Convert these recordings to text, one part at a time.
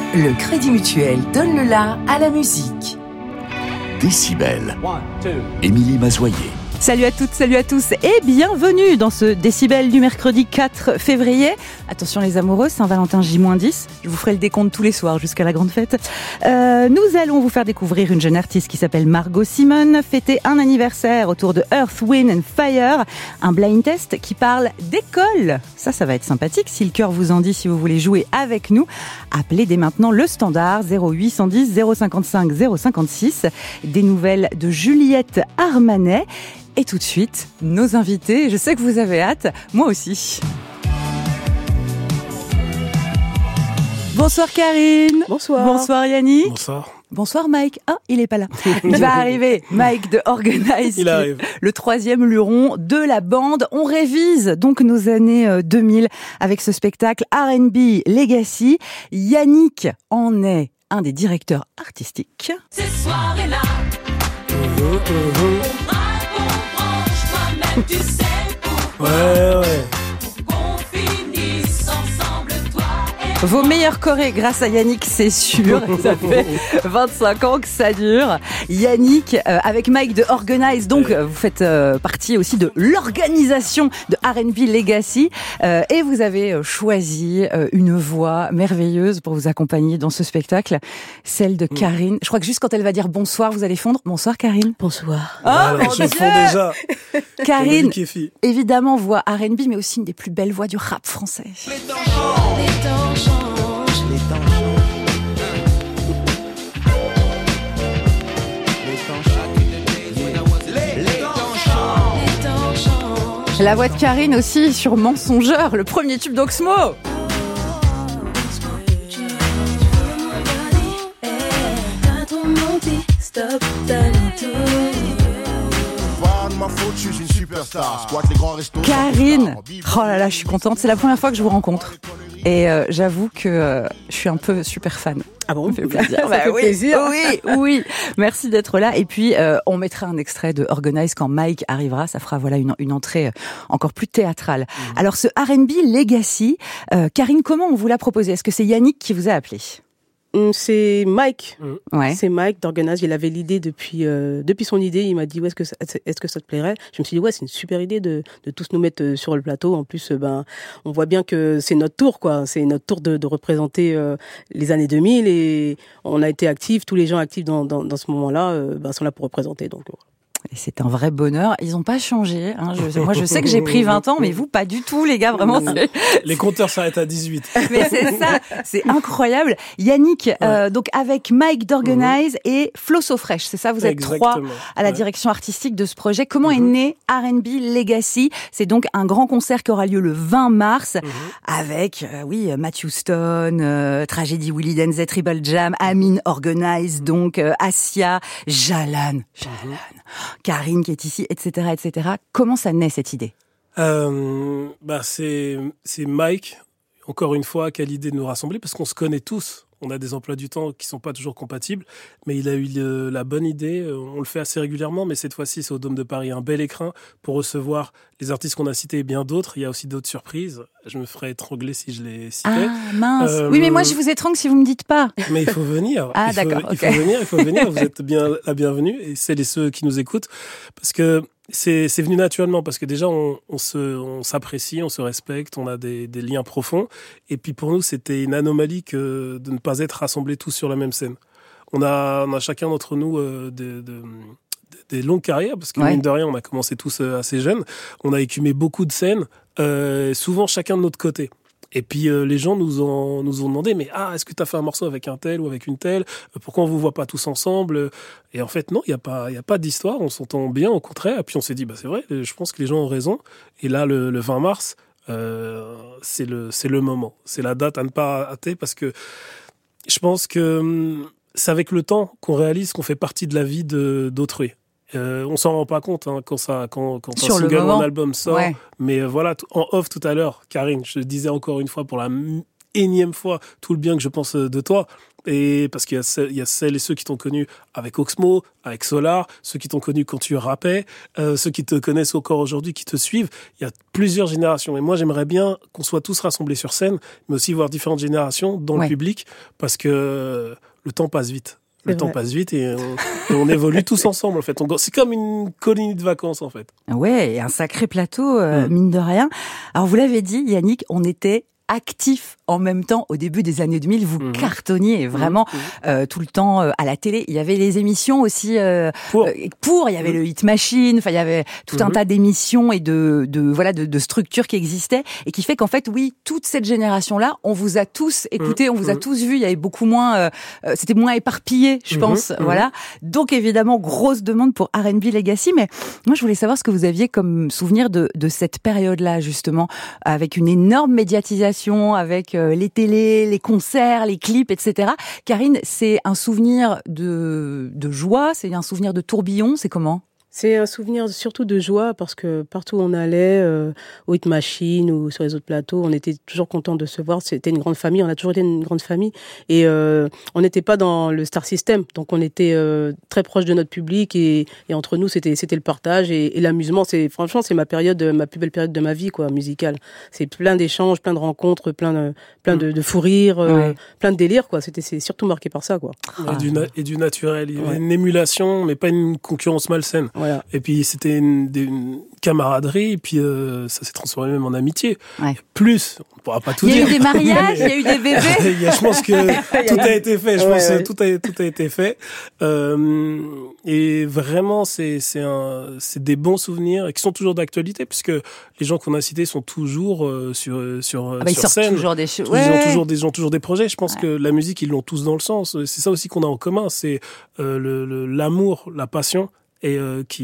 Le Crédit Mutuel donne le la à la musique. Décibel. Émilie Mazoyer. Salut à toutes, salut à tous et bienvenue dans ce Décibel du mercredi 4 février. Attention les amoureux, Saint-Valentin J-10, je vous ferai le décompte tous les soirs jusqu'à la grande fête. Nous allons vous faire découvrir une jeune artiste qui s'appelle Margot Simone, fêter un anniversaire autour de Earth, Wind and Fire, un blind test qui parle d'école. Ça va être sympathique, si le cœur vous en dit, si vous voulez jouer avec nous, appelez dès maintenant le standard 0810 055 056, des nouvelles de Juliette Armanet. Et tout de suite, nos invités, je sais que vous avez hâte, moi aussi. Bonsoir Karine. Bonsoir. Bonsoir Yannick. Bonsoir. Bonsoir Mike. Ah, il est pas là. Il va arriver. Mike de Organize. Il arrive. Le troisième luron de la bande. On révise donc nos années 2000 avec ce spectacle R&B Legacy. Yannick en est un des directeurs artistiques. Ces soirées-là, tu sais pourquoi. Ouais. Qu'on finisse ensemble, toi et Vos meilleurs chorés grâce à Yannick, c'est sûr. Ça fait 25 ans que ça dure. Yannick, avec Mike de Organize, donc vous faites partie aussi de l'organisation de R&B Legacy. Et vous avez choisi une voix merveilleuse pour vous accompagner dans ce spectacle, celle de Karine. Je crois que juste quand elle va dire bonsoir, vous allez fondre. Bonsoir Karine. Bonsoir. Ah, Voilà, je fonds déjà. Karine, Kéfi. évidemment voix R&B, mais aussi une des plus belles voix du rap français. les temps changent. La voix de Karine aussi sur Mensongeur, le premier tube d'Oxmo. Karine, oh là là, je suis contente. C'est la première fois que je vous rencontre. Et j'avoue que je suis un peu super fan. Ah bon? Ça me fait plaisir. Ça fait plaisir. Oui. Merci d'être là. Et puis, on mettra un extrait de Organize quand Mike arrivera. Ça fera voilà une entrée encore plus théâtrale. Alors, ce R&B Legacy, Karine, comment on vous l'a proposé? Est-ce que c'est Yannick qui vous a appelé? C'est Mike. Ouais. C'est Mike d'Organize. Il avait l'idée depuis son idée. Il m'a dit est-ce que ça te plairait? Je me suis dit c'est une super idée de tous nous mettre sur le plateau. En plus, on voit bien que c'est notre tour, quoi. C'est notre tour de représenter les années 2000 et on a été actifs. Tous les gens actifs dans ce moment-là sont là pour représenter. Donc. Et c'est un vrai bonheur. Ils n'ont pas changé. Hein. Moi, je sais que j'ai pris 20 ans, mais vous, pas du tout, les gars. Vraiment, Les compteurs s'arrêtent à 18. Mais c'est ça, c'est incroyable. Yannick, donc avec Mike d'Organize et Flo So Fresh, c'est ça, vous êtes trois à la direction artistique de ce projet. Comment est né R&B Legacy? C'est donc un grand concert qui aura lieu le 20 mars avec, Matthew Stone, Tragédie Willy Denzet, Tribal Jam, Amine Organize, donc Asia, Jalan, Karine qui est ici, etc., etc. Comment ça naît cette idée? C'est Mike, encore une fois, qui a l'idée de nous rassembler, parce qu'on se connaît tous. On a des emplois du temps qui sont pas toujours compatibles, mais il a eu la bonne idée. On le fait assez régulièrement, mais cette fois-ci, c'est au Dôme de Paris, un bel écrin pour recevoir les artistes qu'on a cités et bien d'autres. Il y a aussi d'autres surprises. Je me ferais étrangler si je les citais. Ah, mince. Oui, mais moi, je vous étrangle si vous me dites pas. Mais il faut venir. Ah, d'accord. Il faut venir. Vous êtes bien la bienvenue. Et celles et ceux qui nous écoutent. Parce que c'est venu naturellement. Parce que déjà, on s'apprécie, on se respecte, on a des liens profonds. Et puis pour nous, c'était une anomalie de ne pas être rassemblés tous sur la même scène. On a chacun d'entre nous des longues carrières, parce que mine de rien, on a commencé tous assez jeunes. On a écumé beaucoup de scènes, souvent chacun de notre côté. Et puis les gens nous ont demandé est-ce que tu as fait un morceau avec un tel ou avec une telle? Pourquoi on vous voit pas tous ensemble? Et en fait non, il y a pas d'histoire, on s'entend bien, au contraire. Et puis on s'est dit c'est vrai, je pense que les gens ont raison. Et là le 20 mars, c'est le moment, c'est la date à ne pas rater, parce que je pense que c'est avec le temps qu'on réalise qu'on fait partie de la vie d'autrui. On s'en rend pas compte quand un single ou un album sort. Mais voilà, en off tout à l'heure, Karine, je disais encore une fois pour la énième fois tout le bien que je pense de toi. Et parce qu'il y a celles et ceux qui t'ont connu avec Oxmo, avec Solar, ceux qui t'ont connu quand tu rappais, ceux qui te connaissent encore aujourd'hui, qui te suivent. Il y a plusieurs générations. Et moi, j'aimerais bien qu'on soit tous rassemblés sur scène, mais aussi voir différentes générations dans le public, parce que le temps passe vite. Le temps passe vite et on évolue tous ensemble, en fait. C'est comme une colonie de vacances, en fait. Ouais, et un sacré plateau, mine de rien. Alors, vous l'avez dit, Yannick, on était actif en même temps au début des années 2000, vous cartonniez vraiment tout le temps à la télé. Il y avait les émissions aussi il y avait le Hit Machine, enfin il y avait tout un tas d'émissions et de structures qui existaient et qui fait qu'en fait oui, toute cette génération-là, on vous a tous écouté, on vous a tous vu, il y avait beaucoup moins c'était moins éparpillé, je pense, voilà. Donc évidemment, grosse demande pour R&B Legacy, mais moi je voulais savoir ce que vous aviez comme souvenir de cette période-là justement, avec une énorme médiatisation, avec les télés, les concerts, les clips, etc. Karine, c'est un souvenir de joie, c'est un souvenir de tourbillon, c'est comment ? C'est un souvenir surtout de joie parce que partout où on allait, au Hit Machine ou sur les autres plateaux, on était toujours content de se voir. C'était une grande famille, on a toujours été une grande famille. Et on n'était pas dans le star system, donc on était très proche de notre public et entre nous, c'était le partage et l'amusement. Franchement, c'est ma plus belle période de ma vie, quoi, musicale. C'est plein d'échanges, plein de rencontres, plein de fous rires, plein de délires, quoi. C'est surtout marqué par ça, quoi. Et du naturel. Il y avait une émulation, mais pas une concurrence malsaine. Voilà. Et puis c'était une camaraderie, et puis ça s'est transformé même en amitié. Ouais. Plus, on ne pourra pas tout dire. Il y a eu des mariages, il y a eu des bébés. Je pense que tout a été fait. Je pense que tout a été fait. Et vraiment, c'est des bons souvenirs qui sont toujours d'actualité, puisque les gens qu'on a cités sont toujours sur scène. Toujours des choses. Ils ont toujours des projets. Je pense que la musique, ils l'ont tous dans le sens. C'est ça aussi qu'on a en commun. C'est l'amour, la passion. Et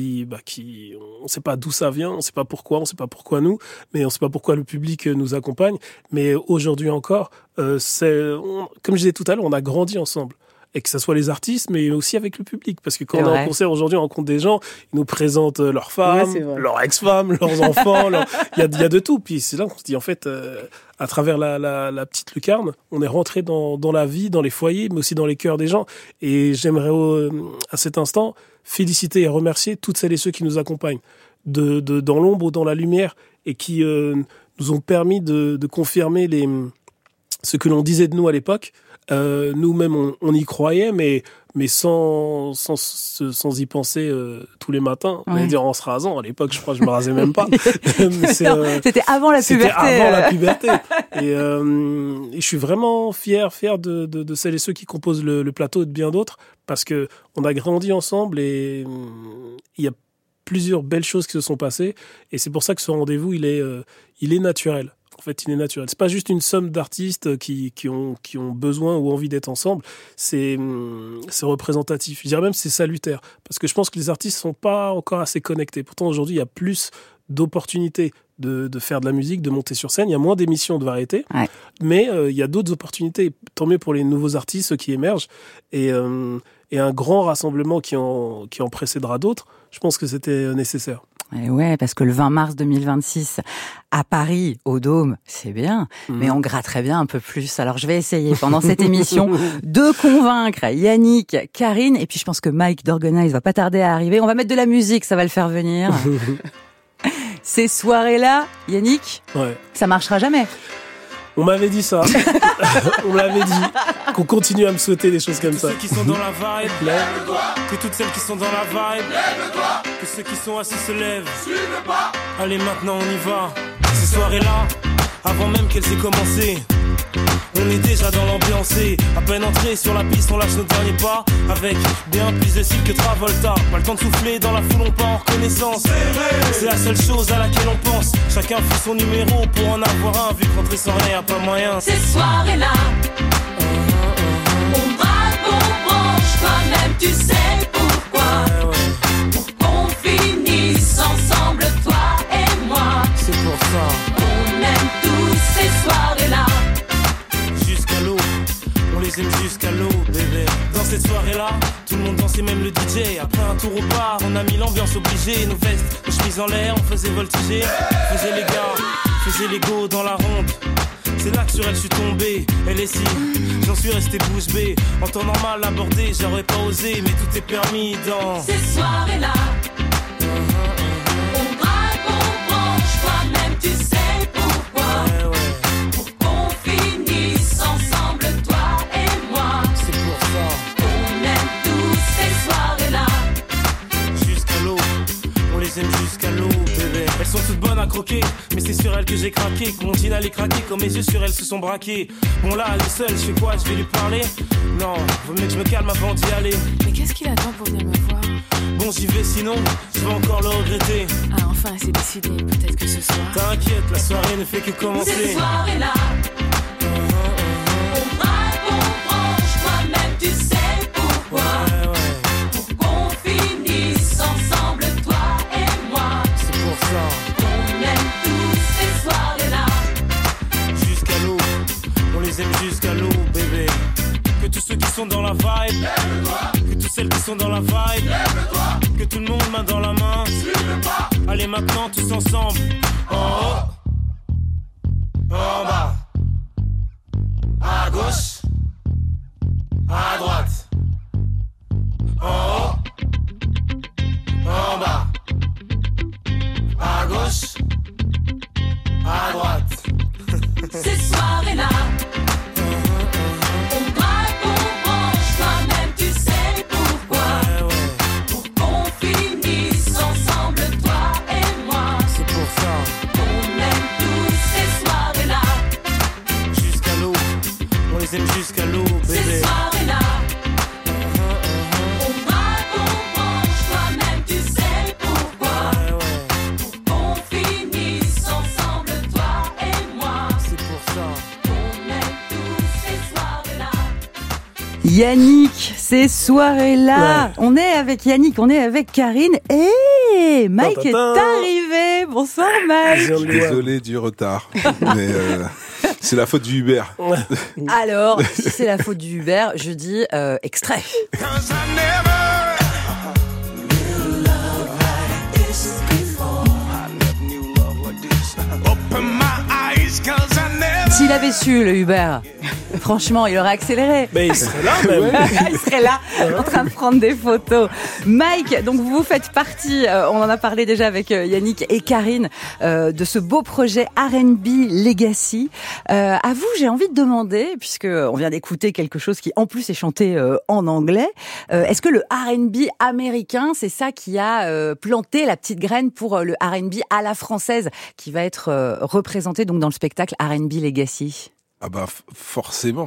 on sait pas d'où ça vient, on sait pas pourquoi nous, mais on sait pas pourquoi le public nous accompagne. Mais aujourd'hui encore, comme je disais tout à l'heure, on a grandi ensemble. Et que ça soit les artistes, mais aussi avec le public. Parce que quand on est en concert aujourd'hui, on rencontre des gens, ils nous présentent leurs femmes, leurs ex-femmes, leurs enfants, il y a de tout. Puis c'est là qu'on se dit, en fait, à travers la petite lucarne, on est rentré dans la vie, dans les foyers, mais aussi dans les cœurs des gens. Et j'aimerais, à cet instant, féliciter et remercier toutes celles et ceux qui nous accompagnent, dans l'ombre ou dans la lumière, et qui nous ont permis de confirmer ce que l'on disait de nous à l'époque. Nous-mêmes, on y croyait, mais sans y penser tous les matins. On va dire en se rasant. À l'époque, je crois que je me rasais même pas. C'était avant la puberté. C'était avant la puberté. Et je suis vraiment fier de celles et ceux qui composent le plateau et de bien d'autres, parce que on a grandi ensemble et il y a plusieurs belles choses qui se sont passées. Et c'est pour ça que ce rendez-vous, il est naturel. En fait, il est naturel. C'est pas juste une somme d'artistes qui ont besoin ou envie d'être ensemble. C'est représentatif. Je dirais même que c'est salutaire. Parce que je pense que les artistes sont pas encore assez connectés. Pourtant, aujourd'hui, il y a plus d'opportunités de faire de la musique, de monter sur scène. Il y a moins d'émissions de variété. Ouais. Mais il y a d'autres opportunités. Tant mieux pour les nouveaux artistes qui émergent. Et un grand rassemblement qui en précédera d'autres, je pense que c'était nécessaire. Et ouais, parce que le 20 mars 2026, à Paris, au Dôme, c'est bien, mais on gratterait bien un peu plus. Alors je vais essayer pendant cette émission de convaincre Yannick, Karine, et puis je pense que Mike d'Organize va pas tarder à arriver. On va mettre de la musique, ça va le faire venir. Ces soirées-là, Yannick, ça marchera jamais. On m'avait dit ça. On m'avait dit qu'on continue à me souhaiter des choses comme ça. Ceux qui sont dans la vibe, lève-toi. Que toutes celles qui sont dans la vibe, lève-toi. Que ceux qui sont assis se lèvent, suivez pas. Allez, maintenant on y va. Ces soirées-là, avant même qu'elles aient commencé, on est déjà dans l'ambiance. À peine entré sur la piste, on lâche nos derniers pas. Avec bien plus de style que Travolta. Pas le temps de souffler, dans la foule on part en reconnaissance. C'est la seule chose à laquelle on pense. Chacun fait son numéro pour en avoir un. Vu que rentrer sans rien, y'a pas moyen. Ces soirées-là, on braque, on branche. Toi-même tu sais pourquoi. Pour qu'on finisse ensemble, toi et moi. C'est pour ça. On aime tous ces soirées-là. Jusqu'à l'eau, on les aime jusqu'à l'eau, bébé. Dans cette soirée-là, tout le monde dansait, même le DJ. Après un tour au bar, on a mis l'ambiance obligée. Nos vestes, nos chemises en l'air, on faisait voltiger. Faisait les gars, faisait les go dans la ronde. C'est là que sur elle je suis tombé. Elle est si, j'en suis resté bouche bée. En temps normal abordé, j'aurais pas osé, mais tout est permis dans Ces soirées-là, on drague, on branche, toi-même tu sais pourquoi. Pour qu'on finisse ensemble, toi et moi. C'est pour ça. On aime tous ces soirées-là. Jusqu'à l'eau, on les aime jusqu'à l'eau, bébé. Elles sont toutes bonnes à croquer, mais c'est sur elles que j'ai craqué. Que mon jean allait craquer, quand mes yeux sur elles se sont braqués. Bon là, elle est seule, je fais quoi, je vais lui parler? Non, vaut mieux que je me calme avant d'y aller. Mais qu'est-ce qu'il attend pour venir me voir? Bon, j'y vais, sinon, je vais encore le regretter. Ah, enfin, c'est décidé. Peut-être que ce soir... T'inquiète, la soirée ne fait que commencer. Ces soirées-là, on drague, on branche, toi-même tu sais pourquoi. Pour qu'on finisse ensemble, toi et moi. C'est pour ça. On aime tous ces soirées-là. Jusqu'à l'eau, on les aime jusqu'à l'eau, bébé. Que tous ceux qui sont dans la vibe, lève-toi. Que toutes celles qui sont dans la vibe, lève-toi. Que tout le monde main dans la main, suive le pas. Allez maintenant tous ensemble. En haut, en bas, à gauche, à droite. En haut, en bas, à gauche, à droite. Ces soirées-là, on drague, on branche, toi-même tu sais pourquoi. Pour qu'on finisse ensemble, toi et moi. C'est pour ça. On aime tous ces soirées-là. Jusqu'à l'eau, on les aime jusqu'à l'eau, Ces bébé. soirées-là, on drague, on branche, toi-même tu sais pourquoi. Pour qu'on finisse ensemble, toi et moi. C'est pour ça. On aime tous ces soirées-là. Yannick, ces soirées-là. Ouais. On est avec Yannick, on est avec Karine et Mike est Ta-ta-ta. arrivé. Bonsoir Mike. Je viens de le voir. Désolé du retard, mais c'est la faute du Uber. Alors, si c'est la faute du Uber, je dis extrait. S'il avait su, le Uber, franchement, il aurait accéléré. Mais il serait là même. Il serait là, en train de prendre des photos. Mike, donc vous faites partie, on en a parlé déjà avec Yannick et Karine, de ce beau projet R&B Legacy. À vous, j'ai envie de demander, puisque on vient d'écouter quelque chose qui en plus est chanté en anglais, est-ce que le R&B américain, c'est ça qui a planté la petite graine pour le R&B à la française, qui va être représenté donc dans le spectacle R&B Legacy? Ah bah forcément,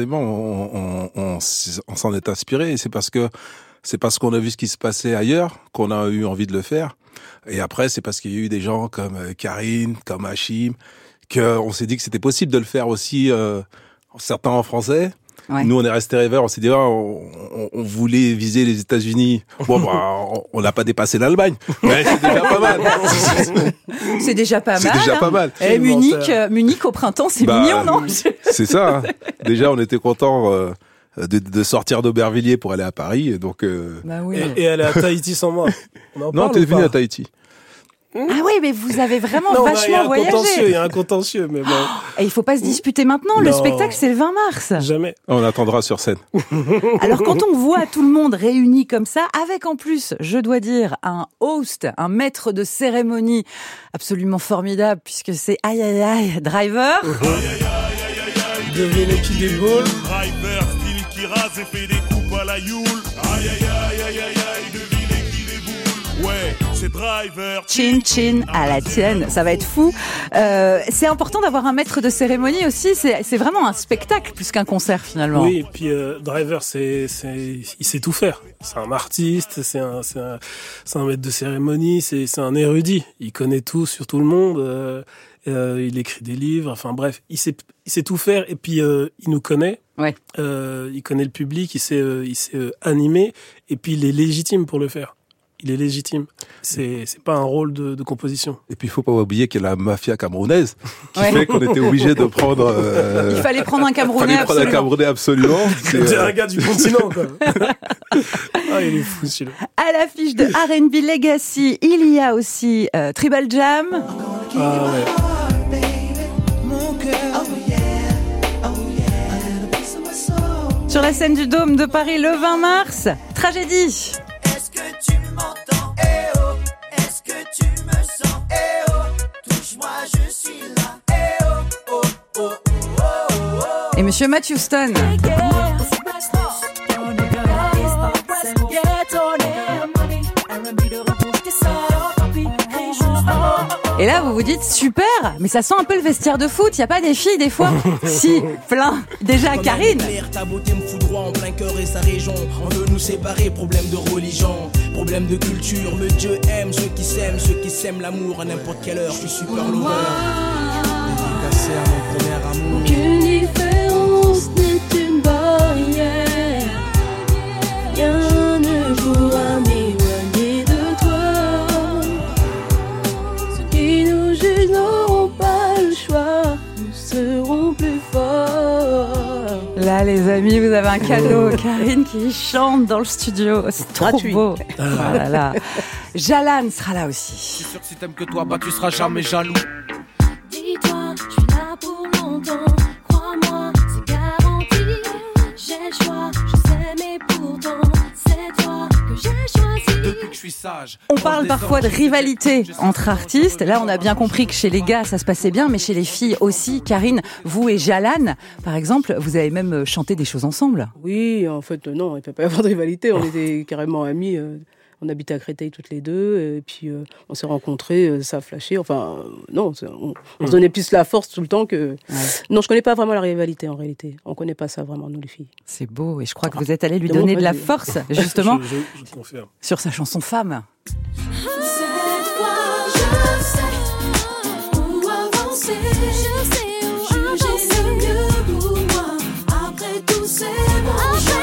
on s'en est inspiré. Et c'est parce qu'on a vu ce qui se passait ailleurs qu'on a eu envie de le faire. Et après, c'est parce qu'il y a eu des gens comme Karine, comme Hachim, qu'on s'est dit que c'était possible de le faire aussi, certains en français. Ouais. Nous, on est resté rêveurs. On s'est dit, on voulait viser les États-Unis. Bon, bah, on n'a pas dépassé l'Allemagne, mais c'est déjà pas mal. C'est déjà pas mal. C'est déjà pas mal. Et Munich au printemps, c'est mignon, non? C'est ça. Hein. Déjà, on était contents de sortir d'Aubervilliers pour aller à Paris. Et donc, Bah oui. Et elle est à Tahiti sans moi. On en non, parle t'es ou venu pas? à Tahiti. Ah oui, mais vous avez vraiment Non, il y vachement a un contentieux, il voyagé. y a un contentieux, mais bon, Et il faut pas se disputer maintenant. Le Non. spectacle, c'est le 20 mars. jamais. On attendra sur scène. Alors quand on voit tout le monde réuni comme ça, avec en plus, je dois dire, un host, un maître de cérémonie absolument formidable, puisque c'est aïe aïe aïe, Driver. Devinez qui déboule. Driver, style qui rase et fait des coupes à la Yule. Aïe aïe aïe aïe aïe aïe, devinez qui déboule. Ouais, c'est Driver. Chin chin à la tienne, ça va être fou. C'est important d'avoir un maître de cérémonie aussi. C'est vraiment un spectacle plus qu'un concert finalement. Oui, et puis Driver, il sait tout faire. C'est un artiste, c'est un maître de cérémonie, c'est un érudit. Il connaît tout sur tout le monde. Il écrit des livres. Enfin bref, il sait tout faire. Et puis il nous connaît. Ouais. Il connaît le public. Il sait animer. Et puis il est légitime pour le faire. Il est légitime. C'est pas un rôle de composition. Et puis, il faut pas oublier qu'il y a la mafia camerounaise qui Ouais. fait qu'on était obligé de prendre. Il fallait prendre un Camerounais. fallait prendre un absolument. Camerounais absolument. C'est un gars du continent, quoi. Ah, il est fou, celui-là. À l'affiche de R&B Legacy, il y a aussi Tribal Jam. Ah ouais. Sur la scène du Dôme de Paris le 20 mars, Tragédie. Est-ce que tu m'entends? Eh oh, est-ce que tu me sens? Eh oh, touche-moi, je suis là. Eh oh, oh, oh, oh, oh, oh. Et Monsieur Matt Houston. Et là, vous vous dites, super, mais ça sent un peu le vestiaire de foot, y a pas des filles des fois? Si, plein. Déjà, Karine. Ta beauté me fout droit en plein cœur et sa région. On veut nous séparer, problème de religion, problème de culture. Mais Dieu aime ceux qui s'aiment l'amour à n'importe quelle heure. Je suis super lover. Dédicacé à mon premier amour. Aucune différence n'est une barrière. Rien ne pourra m'éloigner de toi. Ceux qui nous jugent n'auront pas le choix. Nous serons plus forts. Là, les amis, vous avez un cadeau. Karine qui chante dans le studio. C'est trop Gratuit. beau. Oh là là. Jalan sera là aussi. Je suis sûr que si t'aimes que toi, bah tu seras jamais jaloux. Dis-toi, je suis là pour longtemps. Crois-moi, c'est garanti. J'ai le choix, je sais, mais pourtant, c'est toi que j'ai choisi. Depuis que je suis sage. On parle parfois de rivalité entre artistes. Là, on a bien compris que chez les gars, ça se passait bien, mais chez les filles aussi. Karine, vous et Jalan, par exemple, vous avez même chanté des choses ensemble. Oui, en fait, non, il ne peut pas y avoir de rivalité. On était carrément amis. On habitait à Créteil toutes les deux. Et puis, on s'est rencontrés, ça a flashé. Enfin, non, on se donnait plus la force tout le temps que... Ouais. Non, je ne connais pas vraiment la rivalité, en réalité. On ne connaît pas ça vraiment, nous, les filles. C'est beau. Et je crois que vous êtes allé lui donner de la force, justement, Je confirme. sur sa chanson Femme. Cette fois, je sais où avancer. Je sais où avancer. Le mieux pour moi. Après tout, c'est mon choix.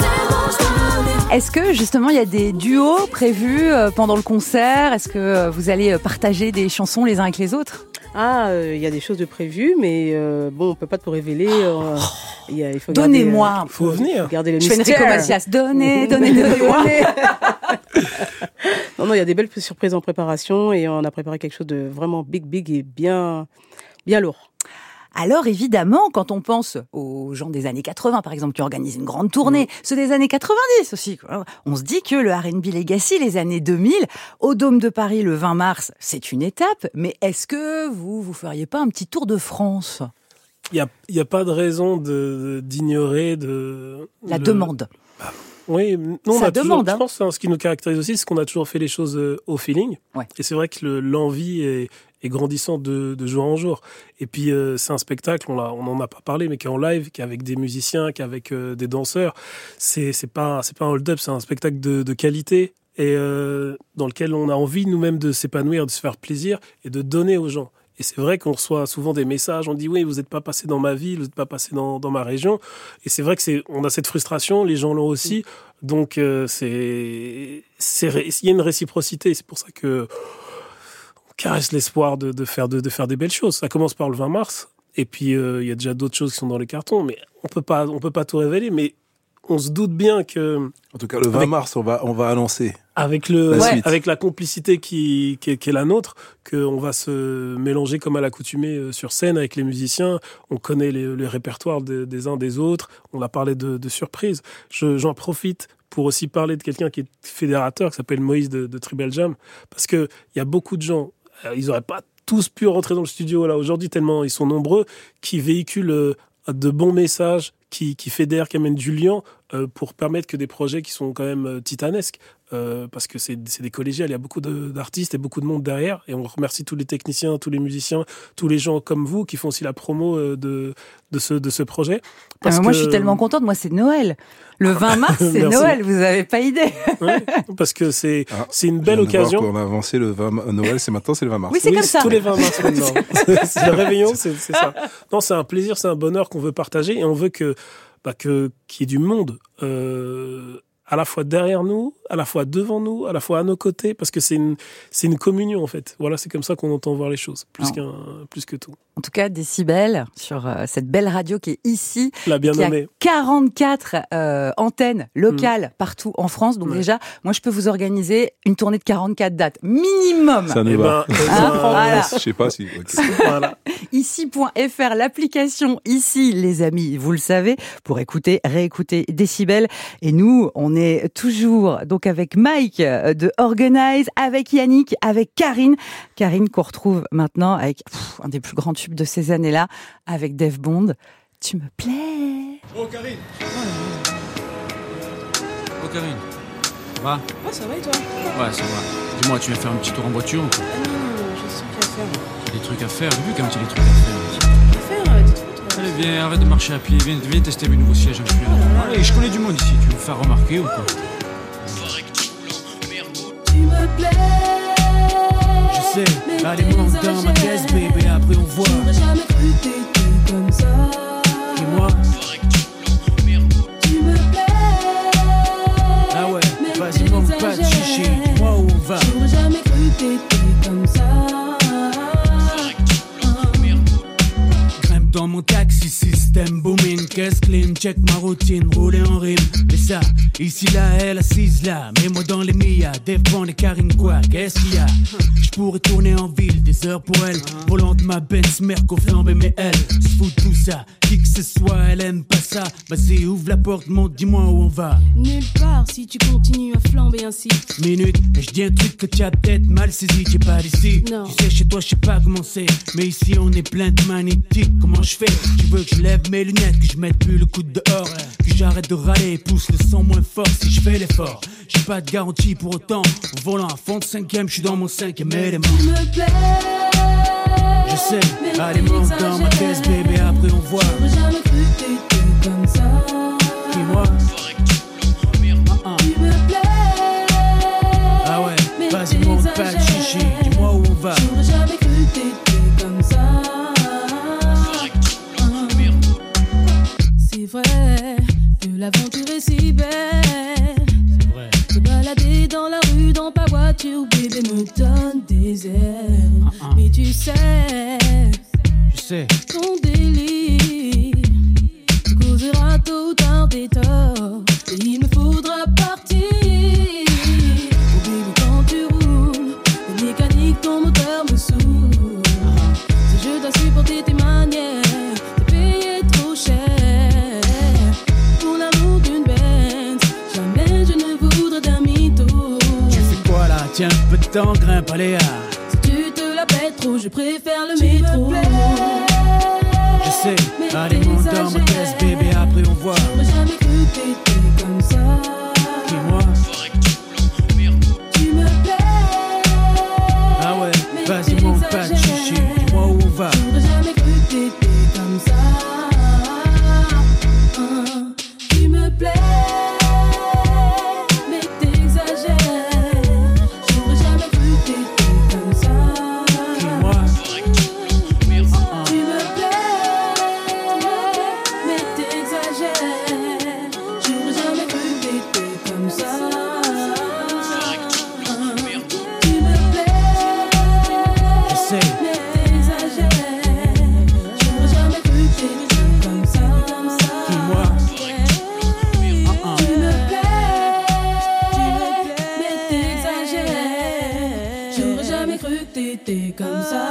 Est-ce que justement il y a des duos prévus pendant le concert? Est-ce que vous allez partager des chansons les uns avec les autres? Il y a des choses de prévues, mais bon, on peut pas tout révéler. Il faut Donnez-moi. Faut venir. Garder le Je fais mystère. Enrico Macias. Donnez-moi. Non, il y a des belles surprises en préparation et on a préparé quelque chose de vraiment big et bien lourd. Alors évidemment, quand on pense aux gens des années 80, par exemple, qui organisent une grande tournée, ceux des années 90 aussi, on se dit que le R&B Legacy, les années 2000, au Dôme de Paris le 20 mars, c'est une étape, mais est-ce que vous feriez pas un petit tour de France? Il y a pas de raison d'ignorer la demande. Oui, non, Ça demande, je pense que ce qui nous caractérise aussi, c'est qu'on a toujours fait les choses au feeling. Ouais. Et c'est vrai que l'envie est grandissante de jour en jour. Et puis, c'est un spectacle, on en a pas parlé, mais qui est en live, qui est avec des musiciens, qui est avec des danseurs. C'est pas un hold-up, c'est un spectacle de qualité et dans lequel on a envie nous-mêmes de s'épanouir, de se faire plaisir et de donner aux gens. Et c'est vrai qu'on reçoit souvent des messages, on dit oui, vous n'êtes pas passé dans ma ville, vous n'êtes pas passé dans ma région. Et c'est vrai que on a cette frustration, les gens l'ont aussi. Donc il y a une réciprocité. C'est pour ça que on caresse l'espoir de faire des belles choses. Ça commence par le 20 mars. Et puis il y a déjà d'autres choses qui sont dans les cartons, mais on peut pas tout révéler. Mais on se doute bien que... En tout cas, le 20 mars, on va annoncer. Avec la complicité qui est la nôtre, qu'on va se mélanger comme à l'accoutumée sur scène avec les musiciens. On connaît les répertoires des uns des autres. On a parlé de surprises. J'en profite pour aussi parler de quelqu'un qui est fédérateur, qui s'appelle Moïse de Tribal Jam. Parce que il y a beaucoup de gens, ils n'auraient pas tous pu rentrer dans le studio là aujourd'hui, tellement ils sont nombreux, qui véhiculent de bons messages, qui fédèrent, qui amènent du lien pour permettre que des projets qui sont quand même titanesques, parce que c'est des collégiales, il y a beaucoup d'artistes et beaucoup de monde derrière, et on remercie tous les techniciens, tous les musiciens, tous les gens comme vous qui font aussi la promo de ce projet. Moi, je suis tellement contente, moi c'est Noël. Le 20 mars, c'est Noël, vous n'avez pas idée. Ouais, parce que c'est une belle occasion. On a avancé le 20 Noël, maintenant c'est le 20 mars. Oui, c'est comme ça. Tous les 20 mars maintenant. C'est le réveillon, c'est ça. Non, c'est un plaisir, c'est un bonheur qu'on veut partager, et on veut qu'il y ait du monde à la fois derrière nous, à la fois devant nous, à la fois à nos côtés, parce que c'est une communion en fait. Voilà, c'est comme ça qu'on entend voir les choses, plus que tout. En tout cas, Décibel, sur cette belle radio qui est ici, La bien qui a nommée. 44 antennes locales partout en France. Donc déjà, moi je peux vous organiser une tournée de 44 dates, minimum. Ça nous va. Voilà. Je sais pas si... Okay. Voilà. Ici.fr, l'application Ici, les amis, vous le savez, pour écouter, réécouter Décibel. Et nous, on est toujours donc avec Mike de Organize, avec Yannick, avec Karine. Karine qu'on retrouve maintenant avec un des plus grands tubes de ces années-là, avec Dave Bond. Tu me plais. Oh Karine. Oh Karine. Ça va? Ouais, ça va et toi? Ouais, ça va. Dis-moi, tu viens faire un petit tour en voiture ou quoi? Ah non, j'ai des trucs à faire. T'as des trucs à faire? J'ai vu comme tu as des trucs à faire. Dites-toi, toi. Allez, viens, arrête de marcher à pied. Viens tester mes nouveaux sièges en cuir. Allez, je connais du monde ici. Tu veux me faire remarquer ou quoi? Tu me plais. Je sais, allez, monte dans ma caisse, bébé, après on voit. J'aurais jamais cru que t'étais comme ça. Et moi? Tu me plais. Ah ouais, vas-y, manque pas de chichi, dis-moi où on va. J'aurais jamais cru que t'étais comme ça. Grimpe dans mon taxi, système booming, caisse clean, check ma routine, rouler en rime. Mais ça, ici là, elle assise là, mets-moi dans les Mia, défends les Karine quoi, qu'est-ce qu'il y a? J'pourrais tourner en ville, des heures pour elle, volant de ma Benz, Merco flambé, mais elle se fout de tout ça, qui que ce soit, elle aime pas ça. Vas-y, ouvre la porte, monte, dis-moi où on va. Nulle part si tu continues à flamber ainsi. Minute, et je dis un truc que tu as peut-être mal saisi, t'es pas d'ici. Non. Tu sais, chez toi, je sais pas comment c'est, mais ici on est plein de magnétiques. Comment je fais? Tu veux que je lève mes lunettes, que je mette plus le coude dehors, que j'arrête de râler, pousse le son moins fort si je fais l'effort. J'ai pas de garantie pour autant, au volant à fond de 5ème, je suis dans mon 5ème élément. Tu me plais. Je sais, allez monte dans ma caisse, bébé, après on voit. J'aurais jamais cru que t'étais comme ça. Dis-moi. Tu me plais. Ah ouais, vas-y monte pas de chichi, dis-moi où on va. J'aurais jamais cru que t'étais comme ça. C'est vrai que l'aventure est si belle. C'est vrai. Se balader dans la rue, dans ta voiture, bébé me donne des ailes. Mais tu sais, Je sais. ton délire te causera tôt ou tard des torts. Et il me faudra partir. Oh bébé, quand tu roules, les mécaniques, ton moteur me saoule. Si je dois supporter tes manières, t'es payé trop cher. Pour l'amour d'une Benz, jamais je ne voudrais d'un mytho. Tu fais quoi là? Tiens, un peu de temps, grimpe, allez, Si tu te la pètes trop, je préfère le métro. Je sais, allez monte dans ma caisse, bébé, après on voit. J'aurais jamais cru que t'étais comme ça. Dis-moi. Tu me plais. Ah ouais, vas-y monte pas de chichi, dis-moi où on va. J'aurais jamais cru que t'étais comme ça. Tu me plais. Mais t'exagères. J'aurais jamais cru que t'étais comme ça. Dis-moi. Tu me plais. Mais t'exagères. J'aurais jamais cru que t'étais comme ça. Tu me plais. Je sais, Mais t'exagères. J'aurais jamais cru que t'étais comme ça. dis-moi. Tu me plais. Mais t'exagères. J'aurais jamais cru que t'étais comme ça.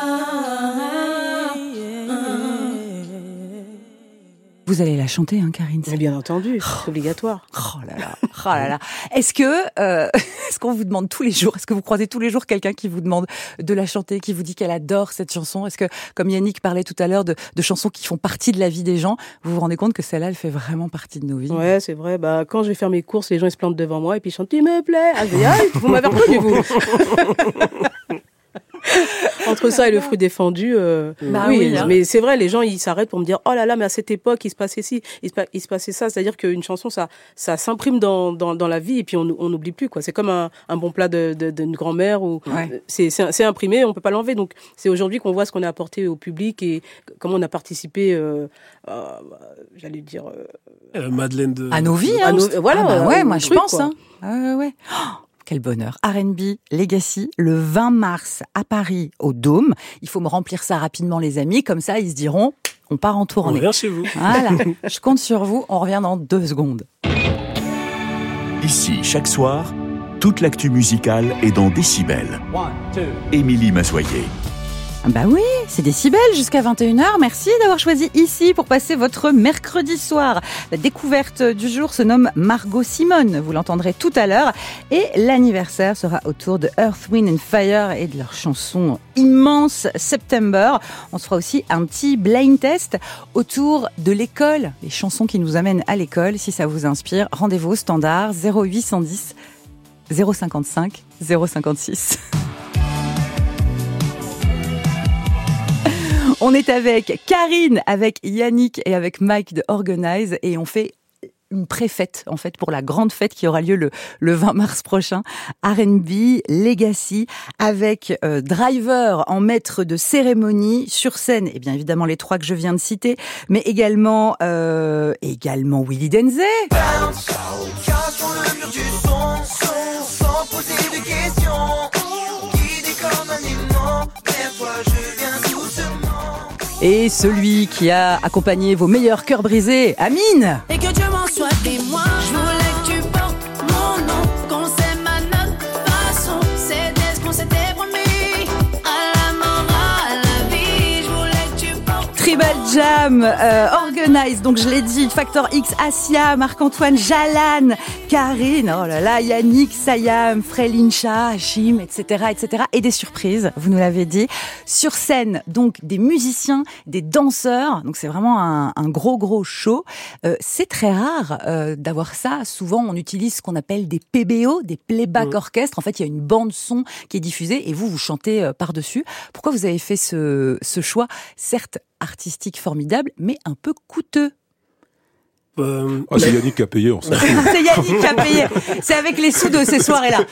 Vous allez la chanter, hein, Karine? Mais bien entendu, c'est obligatoire. Oh là là, oh là là. Est-ce qu'on vous demande tous les jours, est-ce que vous croisez tous les jours quelqu'un qui vous demande de la chanter, qui vous dit qu'elle adore cette chanson? Est-ce que, comme Yannick parlait tout à l'heure de chansons qui font partie de la vie des gens, vous vous rendez compte que celle-là, elle fait vraiment partie de nos vies? Ouais, c'est vrai. Bah, quand je vais faire mes courses, les gens ils se plantent devant moi et puis ils chantent « Tu me plais ». Ah, je dis « Ah, vous m'avez reconnu, vous ». Entre entre ça et le fruit défendu, oui, mais c'est vrai, les gens ils s'arrêtent pour me dire oh là là, mais à cette époque il se passait ci, il se passait ça. C'est-à-dire qu'une chanson ça s'imprime dans la vie et puis on n'oublie plus quoi. C'est comme un bon plat d'une grand-mère ou c'est imprimé, on peut pas l'enlever. Donc c'est aujourd'hui qu'on voit ce qu'on a apporté au public et comment on a participé. J'allais dire Madeleine de à nos vies. Voilà. Ouais, moi je pense. Ouais. Quel bonheur. R&B Legacy, le 20 mars à Paris, au Dôme. Il faut me remplir ça rapidement, les amis. Comme ça, ils se diront, on part en tournée. On revient chez vous. Voilà. Je compte sur vous. On revient dans 2 secondes. Ici, chaque soir, toute l'actu musicale est dans Décibel. Émilie Mazoyer. Bah oui, c'est Décibel jusqu'à 21h. Merci d'avoir choisi ici pour passer votre mercredi soir. La découverte du jour se nomme Margot Simone. Vous l'entendrez tout à l'heure. Et l'anniversaire sera autour de Earth, Wind and Fire et de leur chanson immense September. On se fera aussi un petit blind test autour de l'école. Les chansons qui nous amènent à l'école. Si ça vous inspire, rendez-vous au standard 0810 055 056. On est avec Karine, avec Yannick et avec Mike de Organize et on fait une pré-fête en fait pour la grande fête qui aura lieu le 20 mars prochain. R&B Legacy avec Driver en maître de cérémonie sur scène et bien évidemment les 3 que je viens de citer, mais également Willy Denze. Bounce, cache sur le mur du son, sans poser de questions, guidé comme un aimant, vers toi je viens doucement. Et celui qui a accompagné vos meilleurs cœurs brisés, Amine. Et que Dieu m'en soit témoin, je voulais que tu portes mon nom, qu'on s'aime à notre façon, c'était ce qu'on s'était promis, à la mort, à la vie, je voulais que tu portes Tribal Jam, Organize, donc je l'ai dit, Factor X, Asia, Marc-Antoine, Jalan, Karine, oh là là, Yannick, Sayam, Frelincha, Hachim, etc., etc. Et des surprises, vous nous l'avez dit. Sur scène, donc des musiciens, des danseurs, donc c'est vraiment un gros show. C'est très rare d'avoir ça. Souvent, on utilise ce qu'on appelle des PBO, des playback orchestres. En fait, il y a une bande son qui est diffusée et vous chantez par-dessus. Pourquoi vous avez fait ce choix, certes artistique formidable, mais un peu coûteux? C'est Yannick qui a payé, on s'en fout. C'est Yannick qui a payé. C'est avec les sous de ces soirées-là.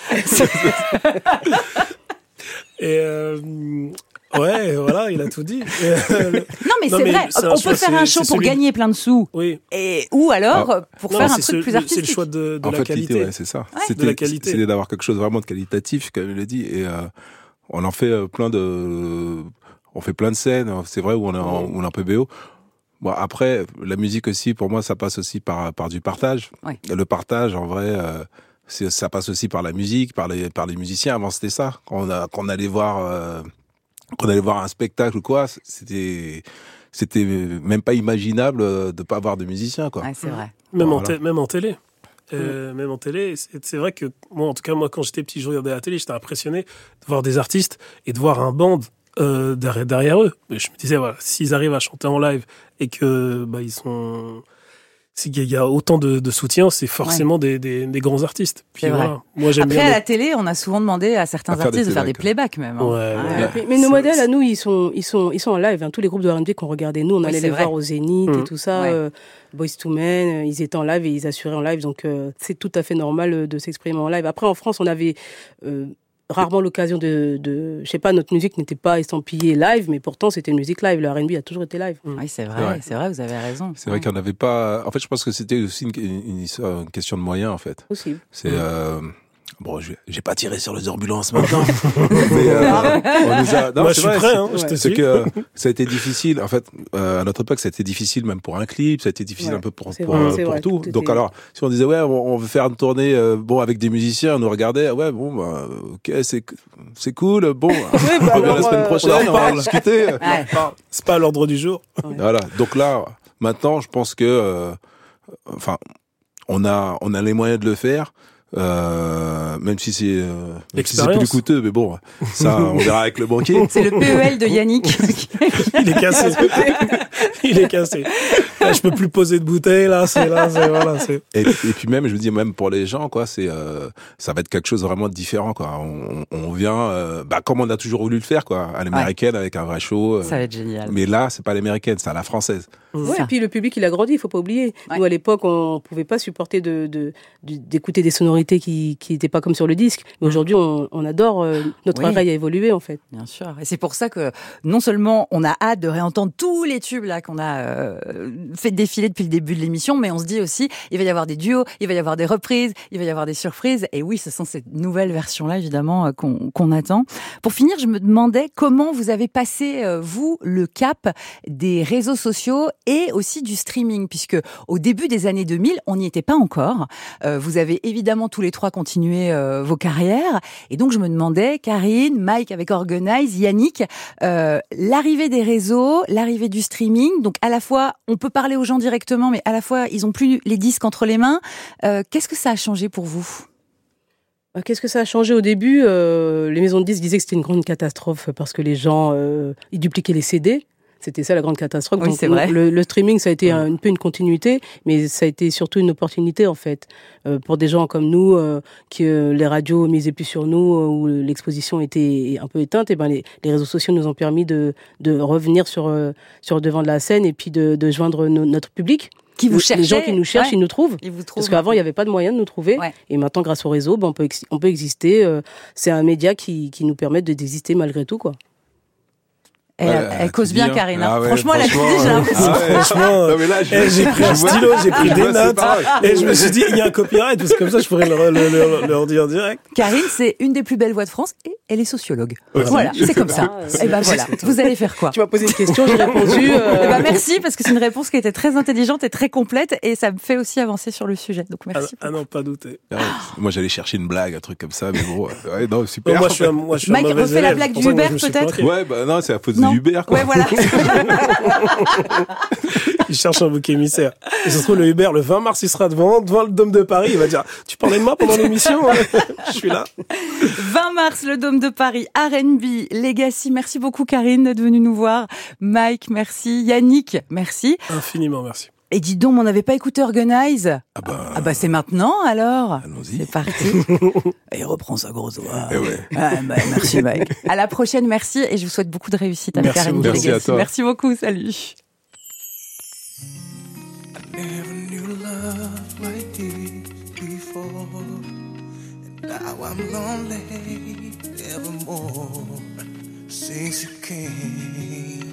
Et ouais, voilà, il a tout dit. Non, mais c'est vrai. On peut faire un show pour gagner plein de sous. Oui. Ou alors pour faire un truc plus artistique. C'est le choix de en la fait, qualité. Ouais, c'est ça. Ouais. De la qualité. C'était d'avoir quelque chose vraiment de qualitatif, comme il l'a dit. Et on en fait on fait plein de scènes. C'est vrai où on est en PBO. Bon, après, la musique aussi, pour moi, ça passe aussi par du partage. Ouais. Le partage, en vrai, ça passe aussi par la musique, par les musiciens. Avant, c'était ça. Qu'on allait voir un spectacle ou quoi, c'était même pas imaginable de pas avoir de musiciens, quoi. Ouais, c'est vrai. Même en télé. Même en télé, c'est vrai que moi, en tout cas, quand j'étais petit, je regardais la télé, j'étais impressionné de voir des artistes et de voir un band derrière eux. Mais je me disais, voilà, s'ils arrivent à chanter en live et que s'il y a autant de soutien, c'est forcément des grands artistes. Puis c'est voilà. vrai. Moi, j'aime Après, bien à la télé, on a souvent demandé à certains artistes de faire des playbacks même. Hein. Ouais. Mais nos modèles, à nous, ils sont en live. Hein. Tous les groupes de R&B qu'on regardait, nous, on allait les voir au Zénith et tout ça. Ouais. Boyz II Men, ils étaient en live et ils assuraient en live. Donc, c'est tout à fait normal de s'exprimer en live. Après, en France, on avait rarement l'occasion je sais pas, notre musique n'était pas estampillée live, mais pourtant c'était une musique live. Le R&B a toujours été live. Oui, c'est vrai, vous avez raison. C'est vrai qu'il n'y en avait pas. En fait, je pense que c'était aussi une question de moyens, en fait. Possible. C'est bon, j'ai pas tiré sur les ambulances maintenant. Mais on nous a. Non, moi, je suis prêt. Hein, je te c'est que ça a été difficile. En fait, à notre époque, ça a été difficile même pour un clip. Ça a été difficile un peu pour tout. Donc alors, si on disait on veut faire une tournée, avec des musiciens, on nous regardait. Ok, c'est cool. Bon, on revient la semaine prochaine. On va discuter. C'est pas à l'ordre du jour. Voilà. Donc là, maintenant, je pense que, on a les moyens de le faire. Même si c'est plus coûteux, mais bon, ça, on verra avec le banquier. C'est le PEL de Yannick. Il est cassé. Il est cassé. Là, je peux plus poser de bouteille, là, voilà, c'est. Et puis même, je me dis, même pour les gens, quoi, ça va être quelque chose de vraiment différent, quoi. On vient, comme on a toujours voulu le faire, quoi, à l'américaine, avec un vrai show. Ça va être génial. Mais là, c'est pas l'américaine, c'est à la française. Ouais, et puis le public, il a grandi, il faut pas oublier. Ouais. Nous, à l'époque, on pouvait pas supporter d'écouter des sonorités qui étaient pas comme sur le disque. Mais aujourd'hui, on adore, notre oreille a évolué, en fait. Bien sûr. Et c'est pour ça que, non seulement on a hâte de réentendre tous les tubes, là, qu'on a fait défiler depuis le début de l'émission, mais on se dit aussi, il va y avoir des duos, il va y avoir des reprises, il va y avoir des surprises. Et oui, ce sont ces nouvelles versions-là, évidemment, qu'on attend. Pour finir, je me demandais comment vous avez passé, vous, le cap des réseaux sociaux et aussi du streaming, puisque au début des années 2000, on n'y était pas encore. Vous avez évidemment tous les trois continué vos carrières. Et donc, je me demandais, Karine, Mike avec Organize, Yannick, l'arrivée des réseaux, l'arrivée du streaming, donc à la fois, on peut parler aux gens directement, mais à la fois, ils n'ont plus les disques entre les mains. Qu'est-ce que ça a changé pour vous ? Qu'est-ce que ça a changé au début ? Les maisons de disques disaient que c'était une grande catastrophe parce que les gens, ils dupliquaient les CD. C'était ça la grande catastrophe. Oui, donc, c'est vrai. Le streaming, ça a été un peu une continuité, mais ça a été surtout une opportunité en fait pour des gens comme nous, que les radios misaient plus sur nous, où l'exposition était un peu éteinte. Et ben les réseaux sociaux nous ont permis de revenir sur le devant de la scène et puis de joindre notre public. Qui vous cherchait, les gens qui nous cherchent, ils nous trouvent. Parce qu'avant, il n'y avait pas de moyen de nous trouver. Ouais. Et maintenant, grâce au réseau, on peut exister. C'est un média qui nous permet d'exister malgré tout, quoi. Elle cause bien, Karine. Ah ouais, franchement, elle a dit, j'ai l'impression. Franchement, j'ai pris un stylo, j'ai pris des notes, et je me suis dit, il y a un copyright, parce que comme ça, je pourrais leur dire en direct. Karine, c'est une des plus belles voix de France, et elle est sociologue. Ouais, voilà, c'est comme ça. Et ben voilà, vous allez faire quoi ? Tu m'as posé une question, j'ai répondu. Merci, parce que c'est une réponse qui était très intelligente et très complète, et ça me fait aussi avancer sur le sujet. Donc merci. Ah non, pas douter. Moi, j'allais chercher une blague, un truc comme ça, mais bon, ouais, non, super. Moi, je suis Mike, refais la blague du Uber, peut-être ? Ouais, non, c'est la faute de Uber, quoi. Ouais, voilà. Il cherche un bouc émissaire. Et ça se trouve, le Uber, le 20 mars, il sera devant le Dôme de Paris. Il va dire, tu parlais de moi pendant l'émission? Je suis là. 20 mars, le Dôme de Paris, R&B, Legacy. Merci beaucoup, Karine, d'être venue nous voir. Mike, merci. Yannick, merci. Infiniment, merci. Et dis donc, on n'avait pas écouté Organize. Ah bah c'est maintenant alors. Allons-y. C'est parti. Et il reprend sa grosse voix. Ouais. Merci Mike. À la prochaine, merci et je vous souhaite beaucoup de réussite avec Karine Legacy. Merci à toi. Merci beaucoup, salut. I never knew love like this before. And now I'm lonely evermore since you came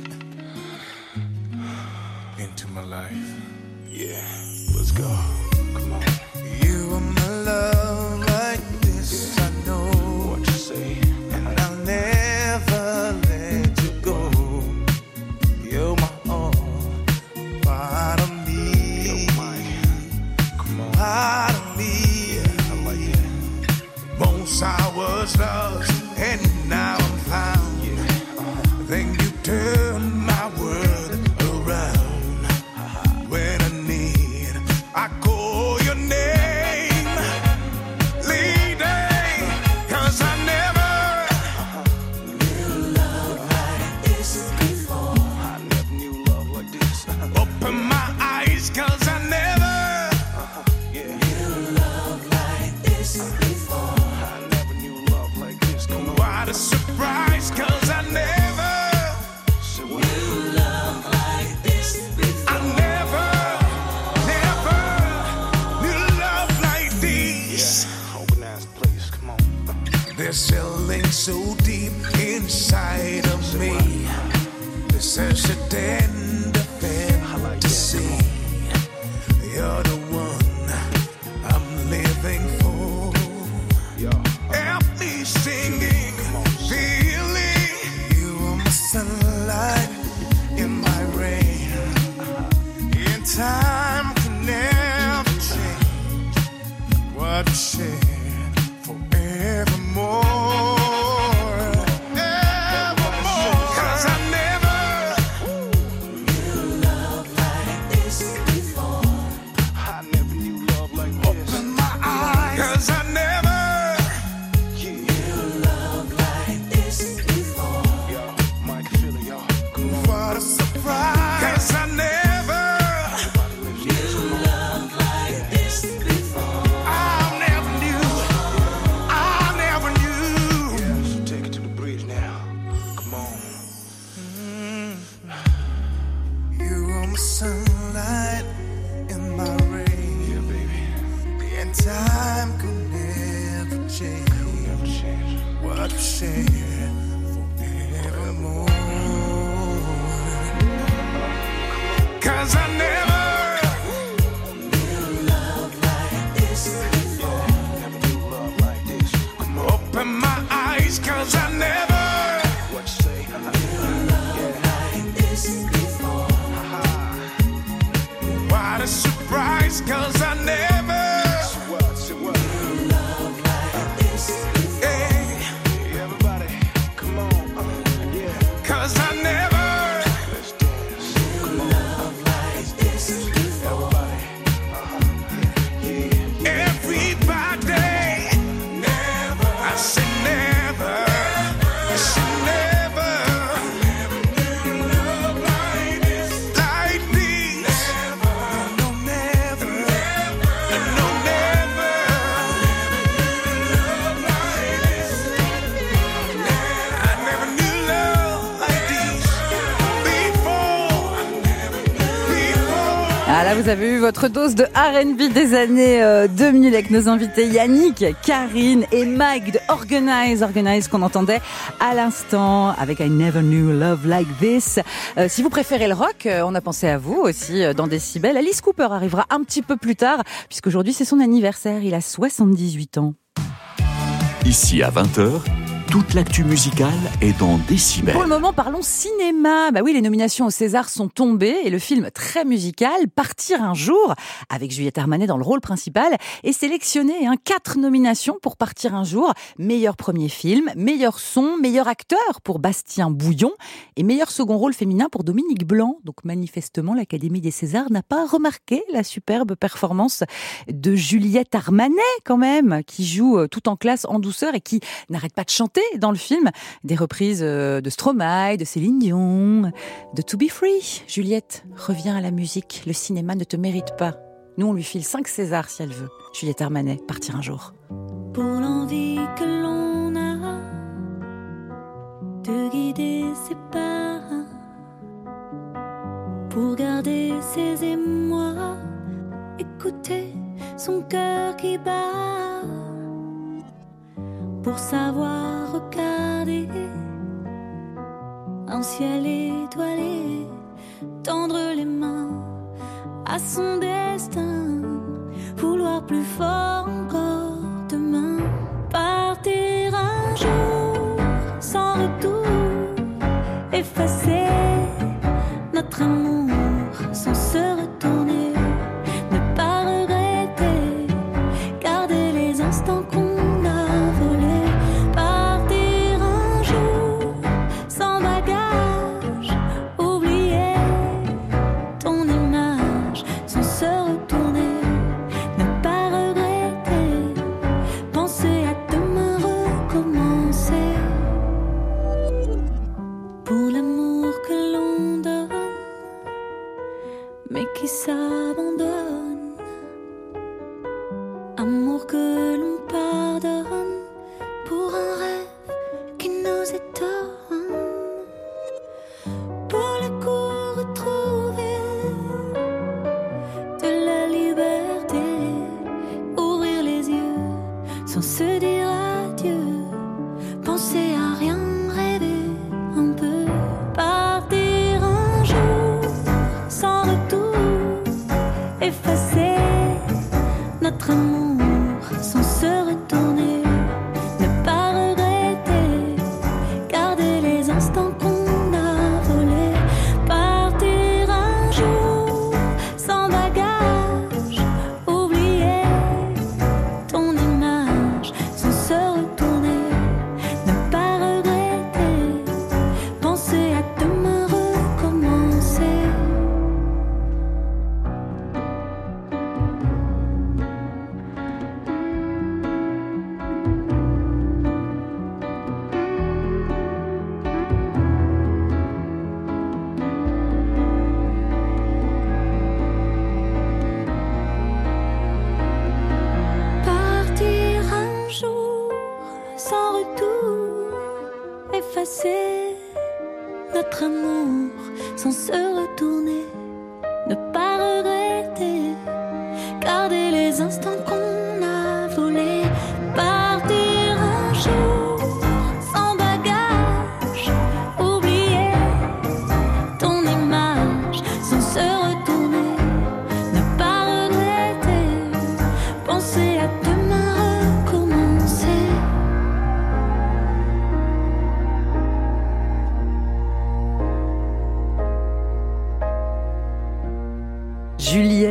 into my life. Yeah, let's go. Come on. You are my love like this, I know what you say, and I'll never let you go. You're my all, part of me. You're mine. Come on. Part of me. Yeah, I like that. Once I was lost, and now I'm found. Yeah. Then you turn my world around. When I need, I call your name, lady, 'cause I never knew love like this before. I never knew love like this. Open my eyes, 'cause I never knew love like this before. I never knew love like this. What a surprise, 'cause I never knew love like this before. I never knew love like this. Yeah, open ass place, come on. There's something so deep inside of me. There's such a tender fantasy. You're the one I'm living for. Help me singing, feeling. You are my sunlight in my rain. In time can never change what we share forevermore. Evermore. 'Cause I never knew love like this before. I never knew love like this. Open my eyes. 'Cause I never knew love like this before. Yo, Mike, feel it, y'all. What a surprise. 'Cause I never And time could never change what we shared forevermore. 'Cause I never knew love like this before. Never knew love like this. Open my eyes, 'cause I never knew love like this before. What a surprise, 'cause I never knew love like this before. Hey, everybody, come on, yeah. 'Cause I never knew love like this before. Everybody, never. I said never. I said never. Never knew love like this. Like this. Never. No, never. No, never. Love like this. I never knew love like this before. Ah là, vous avez eu votre dose de R&B des années 2000 avec nos invités Yannick, Karine et Mike de Organize qu'on entendait à l'instant avec I Never Knew Love Like This. Si vous préférez le rock, on a pensé à vous aussi dans Décibel. Alice Cooper arrivera un petit peu plus tard puisqu'aujourd'hui c'est son anniversaire, il a 78 ans. Ici à 20h, toute l'actu musicale est dans Décibel. Pour le moment, parlons cinéma. Bah oui, les nominations au César sont tombées et le film très musical, Partir un jour, avec Juliette Armanet dans le rôle principal, est sélectionné. 4 nominations pour Partir un jour. Meilleur premier film, meilleur son, meilleur acteur pour Bastien Bouillon et meilleur second rôle féminin pour Dominique Blanc. Donc manifestement, l'Académie des Césars n'a pas remarqué la superbe performance de Juliette Armanet quand même, qui joue tout en classe, en douceur et qui n'arrête pas de chanter dans le film, des reprises de Stromae, de Céline Dion, de To Be Free. Juliette, reviens à la musique, le cinéma ne te mérite pas. Nous, on lui file 5 Césars si elle veut. Juliette Armanet, Partir un jour. Pour l'envie que l'on a de guider ses pas, pour garder ses émois, écouter son cœur qui bat, pour savoir regarder un ciel étoilé, tendre les mains à son destin, vouloir plus fort encore demain, partir un jour sans retour, effacer notre amour sans se retourner, ne pas regretter, garder les instants qu'on qui s'abandonne, amour que l'on pardonne pour un rêve qui nous étonne, pour le coup retrouver de la liberté, ouvrir les yeux sans se dire adieu, penser à rien, rêver un peu, partir un jour sans retour, effacer notre amour sans se retourner, ne pas regretter, garder les instants qu'on a volés, partir un jour sans bagage, oublier ton image sans se retourner, ne pas regretter, penser à demain recommencer. Effacer notre amour sans se retourner, ne pas regretter, garder les instants qu'on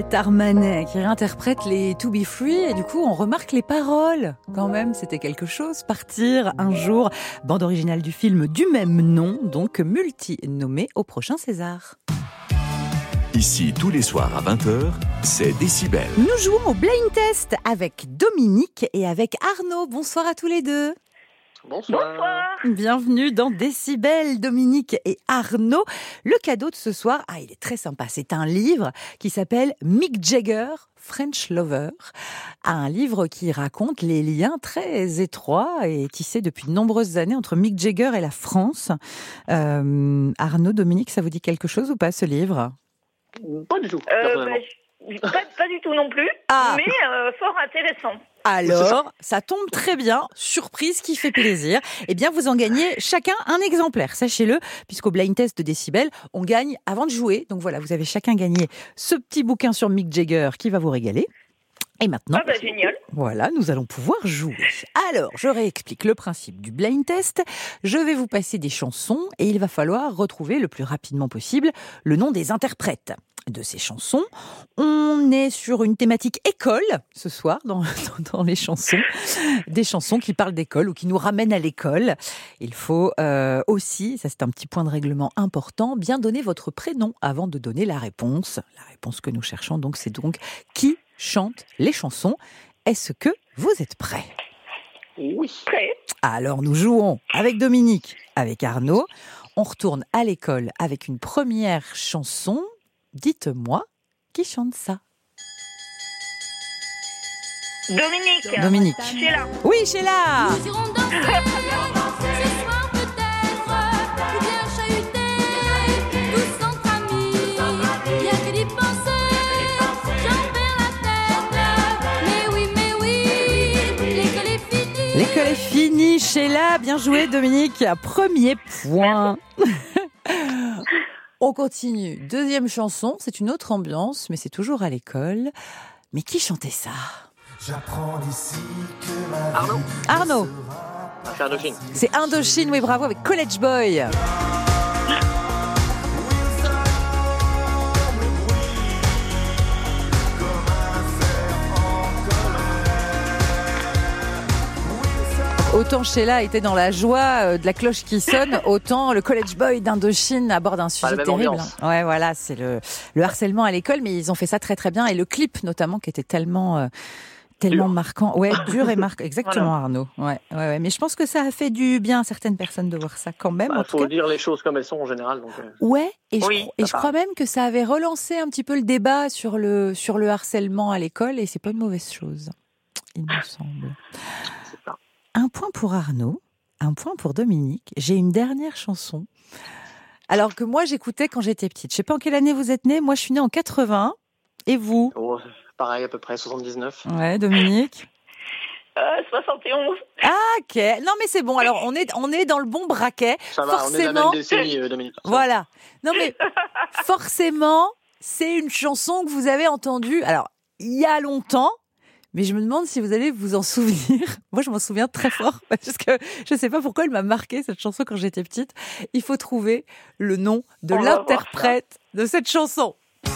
Juliette Armanet qui réinterprète les To Be Free et du coup on remarque les paroles. Quand même, c'était quelque chose. Partir un jour, bande originale du film du même nom, donc multi-nommé au prochain César. Ici, tous les soirs à 20h, c'est Décibel. Nous jouons au blind test avec Dominique et avec Arnaud. Bonsoir à tous les deux. Bonsoir. Bienvenue dans Décibel, Dominique et Arnaud. Le cadeau de ce soir, il est très sympa. C'est un livre qui s'appelle Mick Jagger, French Lover. Un livre qui raconte les liens très étroits et tissés depuis de nombreuses années entre Mick Jagger et la France. Arnaud, Dominique, ça vous dit quelque chose ou pas ce livre ? Pas du tout. Pas du tout non plus, mais fort intéressant. Alors, ça tombe très bien, surprise qui fait plaisir. Eh bien, vous en gagnez chacun un exemplaire, sachez-le, puisqu'au blind test de Décibel, on gagne avant de jouer. Donc voilà, vous avez chacun gagné ce petit bouquin sur Mick Jagger qui va vous régaler. Et maintenant, génial. Voilà, nous allons pouvoir jouer. Alors, je réexplique le principe du blind test. Je vais vous passer des chansons et il va falloir retrouver le plus rapidement possible le nom des interprètes de ces chansons. On est sur une thématique école ce soir dans les chansons. Des chansons qui parlent d'école ou qui nous ramènent à l'école. Il faut aussi, ça c'est un petit point de règlement important, bien donner votre prénom avant de donner la réponse. La réponse que nous cherchons donc, c'est donc qui chante les chansons. Est-ce que vous êtes prêts ? Oui. Prêt. Alors nous jouons avec Dominique, avec Arnaud. On retourne à l'école avec une première chanson. Dites-moi qui chante ça. Dominique. Sheila. Oui, Sheila. Nous irons danser ce soir peut-être, ou bien chahuter, tous entre amis. Bien que d'y penser, j'en perds la tête. Mais oui, l'école est finie. L'école est finie, Sheila. Bien joué, Dominique. Premier point. On continue. Deuxième chanson, c'est une autre ambiance, mais c'est toujours à l'école. Mais qui chantait ça ? Arnaud. C'est Indochine. C'est Indochine, oui, bravo, avec College Boy. Autant Sheila était dans la joie de la cloche qui sonne, autant le College Boy d'Indochine aborde un sujet terrible. Ouais, voilà, c'est le harcèlement à l'école, mais ils ont fait ça très très bien. Et le clip notamment qui était tellement marquant. Ouais, dur et marquant. Exactement, voilà. Arnaud. Ouais. Mais je pense que ça a fait du bien à certaines personnes de voir ça quand même. Il faut dire les choses comme elles sont en général. Donc, Ouais, et je crois même que ça avait relancé un petit peu le débat sur le harcèlement à l'école, et c'est pas une mauvaise chose, il me semble. C'est ça. Un point pour Arnaud, un point pour Dominique. J'ai une dernière chanson. Alors que moi, j'écoutais quand j'étais petite. Je sais pas en quelle année vous êtes née. Moi, je suis née en 80. Et vous ? Pareil, à peu près, 79. Ouais, Dominique ? 71. Ah, ok. Non, mais c'est bon. Alors, on est dans le bon braquet. Ça va, forcément... on est dans la même décennie, Dominique. Voilà. Non, mais forcément, c'est une chanson que vous avez entendue. Alors, il y a longtemps. Mais je me demande si vous allez vous en souvenir. Moi, je m'en souviens très fort parce que je ne sais pas pourquoi elle m'a marqué cette chanson quand j'étais petite. Il faut trouver le nom de l'interprète de cette chanson.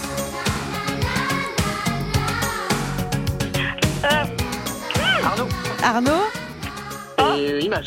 Arnaud. Image.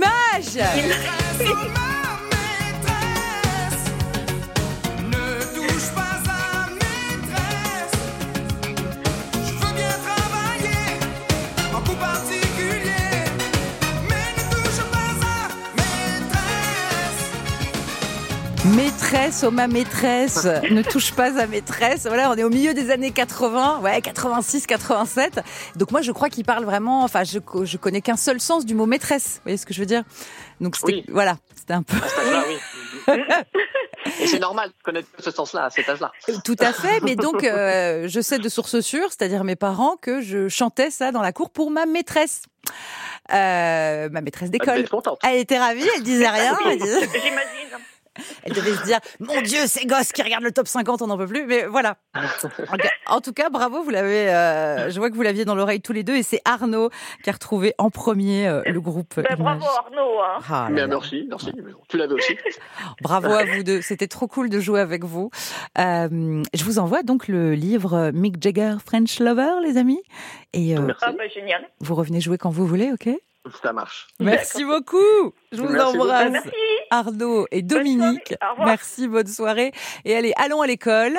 Maîtresse, oh ma maîtresse, ne touche pas à maîtresse. Voilà, on est au milieu des années 80, 86, 87. Donc moi, je crois qu'il parle vraiment, enfin, je connais qu'un seul sens du mot maîtresse. Vous voyez ce que je veux dire ? Donc c'était, voilà, c'était un peu... oui. Et c'est normal de connaître ce sens-là, à cet âge-là. Tout à fait, mais donc, je sais de source sûre, c'est-à-dire mes parents, que je chantais ça dans la cour pour ma maîtresse. Ma maîtresse d'école. Elle était contente. Elle était ravie, elle disait rien. J'imagine. Elle devait se dire, mon Dieu, ces gosses qui regardent le top 50, on n'en peut plus. Mais voilà. En tout cas, bravo, vous l'avez. Je vois que vous l'aviez dans l'oreille tous les deux, et c'est Arnaud qui a retrouvé en premier le groupe. Bravo Arnaud. Hein. Ah, merci. Tu l'avais aussi. Bravo à vous deux. C'était trop cool de jouer avec vous. Je vous envoie donc le livre Mick Jagger French Lover, les amis. Et génial. Vous revenez jouer quand vous voulez, ok ? Ça marche. Merci beaucoup. Je vous embrasse. Merci. Arnaud et Dominique. Merci, bonne soirée. Et allez, allons à l'école.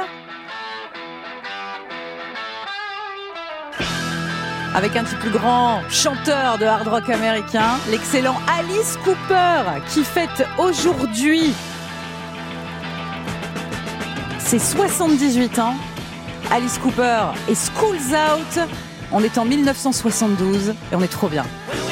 Avec un petit plus grand chanteur de hard rock américain, l'excellent Alice Cooper, qui fête aujourd'hui ses 78 ans. Alice Cooper et School's Out. On est en 1972 et on est trop bien.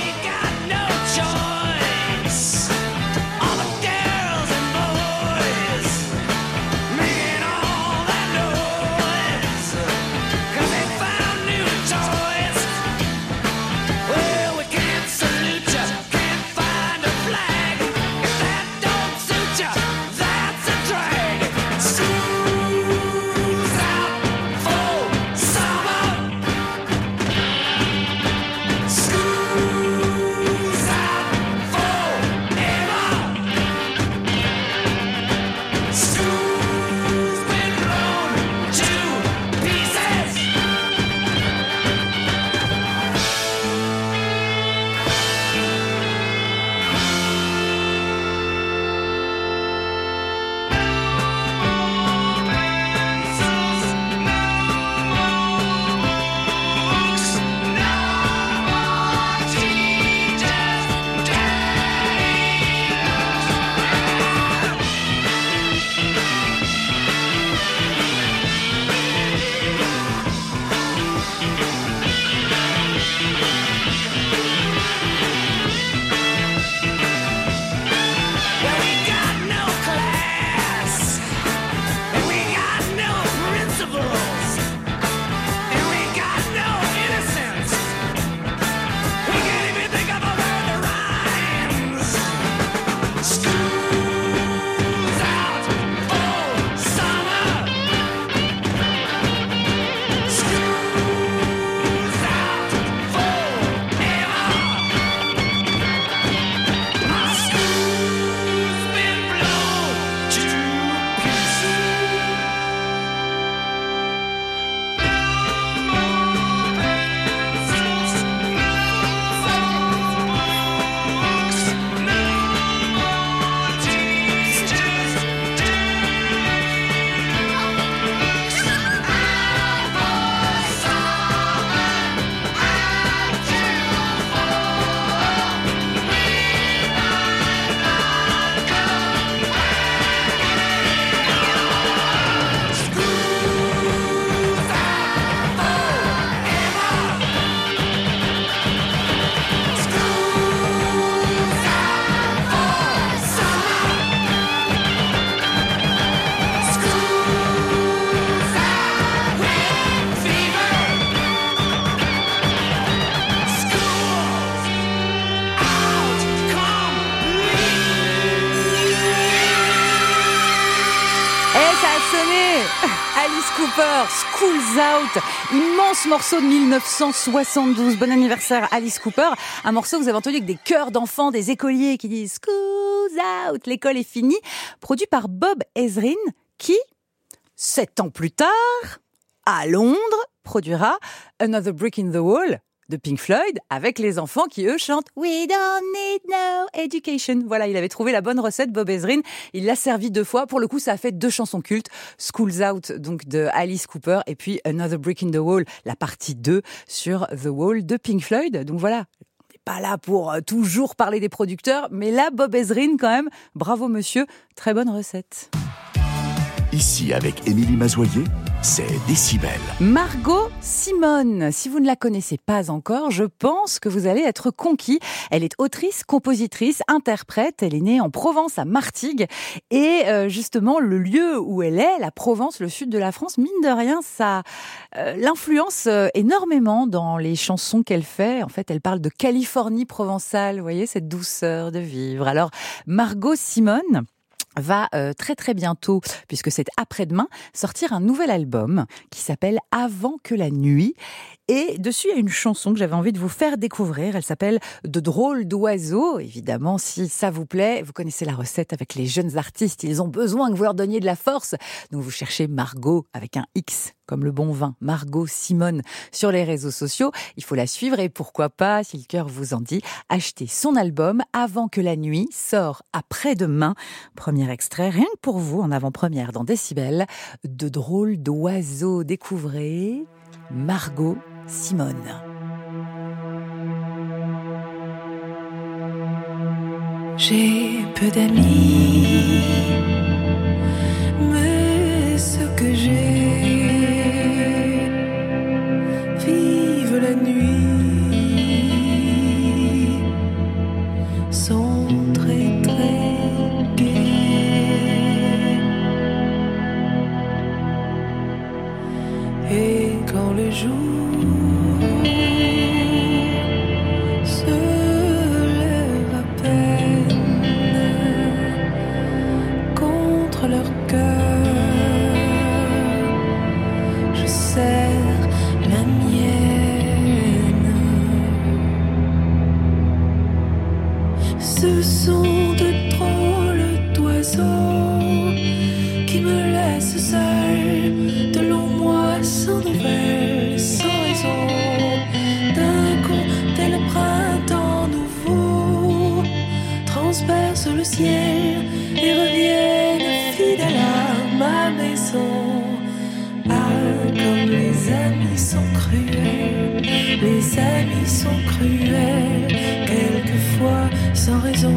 Cooper, School's Out, immense morceau de 1972. Bon anniversaire Alice Cooper. Un morceau que vous avez entendu avec des chœurs d'enfants, des écoliers qui disent School's Out, l'école est finie. Produit par Bob Ezrin qui, 7 ans plus tard, à Londres, produira Another Brick in the Wall de Pink Floyd avec les enfants qui, eux, chantent We don't need no education. Voilà, il avait trouvé la bonne recette, Bob Ezrin. Il l'a servi 2 fois. Pour le coup, ça a fait 2 chansons cultes. School's Out, donc, de Alice Cooper, et puis Another Brick in the Wall, la partie 2 sur The Wall de Pink Floyd. Donc voilà. On n'est pas là pour toujours parler des producteurs, mais là, Bob Ezrin, quand même, bravo monsieur, très bonne recette. Ici, avec Émilie Mazoyer, c'est Décibel. Margot Simone, si vous ne la connaissez pas encore, je pense que vous allez être conquis. Elle est autrice, compositrice, interprète. Elle est née en Provence, à Martigues. Et justement, le lieu où elle est, la Provence, le sud de la France, mine de rien, ça l'influence énormément dans les chansons qu'elle fait. En fait, elle parle de Californie provençale, vous voyez, cette douceur de vivre. Alors, Margot Simone, va très très bientôt, puisque c'est après-demain, sortir un nouvel album qui s'appelle Avant que la nuit. Et dessus, il y a une chanson que j'avais envie de vous faire découvrir. Elle s'appelle De drôles d'oiseaux. Évidemment, si ça vous plaît, vous connaissez la recette avec les jeunes artistes. Ils ont besoin que vous leur donniez de la force. Donc vous cherchez Margot avec un X, comme le bon vin. Margot Simone sur les réseaux sociaux. Il faut la suivre et pourquoi pas, si le cœur vous en dit, achetez son album Avant que la nuit sort après-demain. Premier extrait, rien que pour vous, en avant-première dans Décibel. De drôles d'oiseaux. Découvrez Margot Simone. J'ai peu d'amis, mais ce que j'ai vivent la nuit, sont très très gais. Et quand le jour se lève à peine contre leur cœur, je serre la mienne. Ce sont de drôles d'oiseaux qui me laissent seul de longs mois sans nouvelles, sans raison. D'un coup, tel printemps nouveau, transpercent le ciel et reviennent fidèles à ma maison. Ah, comme les amis sont cruels, les amis sont cruels, quelquefois sans raison.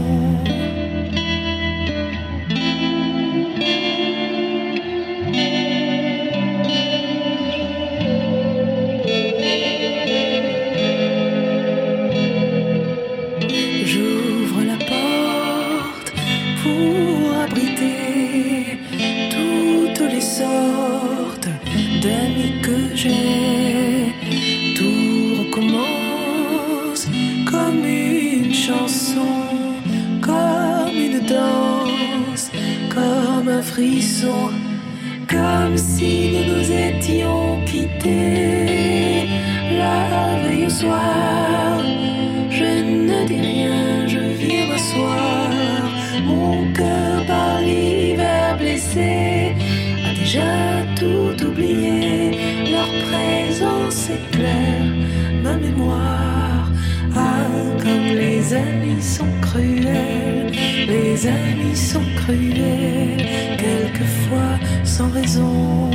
J'ouvre la porte pour abriter toutes les sortes d'amis que j'ai. Tout recommence comme une chanson, comme une danse, comme un frisson, comme si nous nous étions quittés la veille au soir. Je ne dis rien, je viens m'asseoir. Mon cœur par l'hiver blessé a déjà tout oublié. Leur présence éclaire ma mémoire. Ah, comme les amis sont cruels, les amis sont cruels, quelquefois sans raison.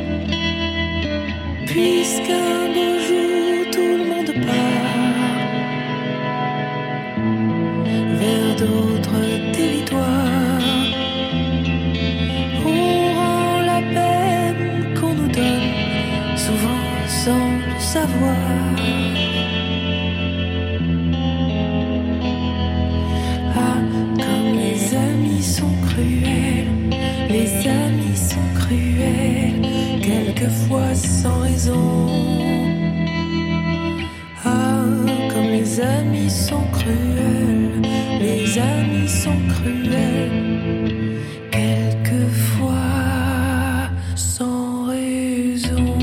Puisqu'un beau jour tout le monde part vers d'autres territoires, on rend la peine qu'on nous donne, souvent sans le savoir. Ah, comme les amis sont cruels, les amis sont cruels, quelquefois sans raison. Ah, comme les amis sont cruels, les amis sont cruels, quelquefois sans raison.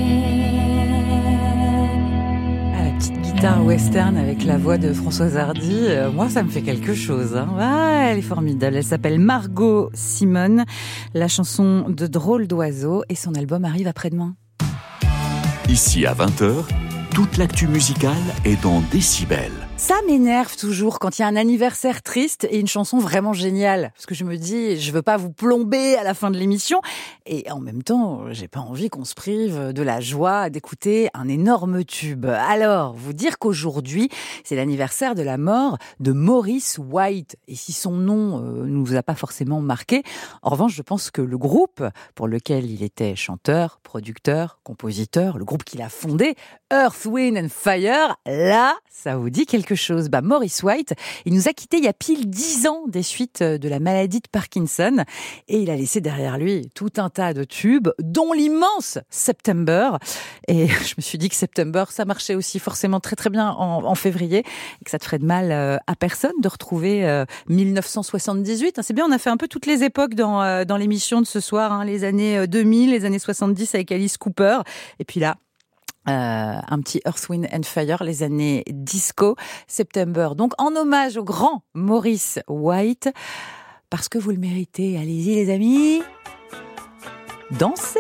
Ah, la petite guitare western avec la voix de Françoise Hardy, moi ça me fait quelque chose. Hein. Ah, elle est formidable. Elle s'appelle Margot Simone. La chanson de Drôles d'oiseaux et son album arrive après-demain. Ici à 20h, toute l'actu musicale est dans Décibel. Ça m'énerve toujours quand il y a un anniversaire triste et une chanson vraiment géniale. Parce que je me dis, je veux pas vous plomber à la fin de l'émission. Et en même temps, j'ai pas envie qu'on se prive de la joie d'écouter un énorme tube. Alors, vous dire qu'aujourd'hui, c'est l'anniversaire de la mort de Maurice White. Et si son nom ne vous a pas forcément marqué, en revanche, je pense que le groupe pour lequel il était chanteur, producteur, compositeur, le groupe qu'il a fondé, Earth, Wind and Fire, là, ça vous dit quelque quelque chose. Maurice White, il nous a quittés il y a pile 10 ans des suites de la maladie de Parkinson et il a laissé derrière lui tout un tas de tubes, dont l'immense September. Et je me suis dit que September, ça marchait aussi forcément très très bien en février et que ça te ferait de mal à personne de retrouver 1978. C'est bien, on a fait un peu toutes les époques dans l'émission de ce soir, les années 2000, les années 70 avec Alice Cooper. Et puis là, un petit Earth, Wind and Fire, les années disco, September. Donc en hommage au grand Maurice White, parce que vous le méritez. Allez-y les amis, dansez.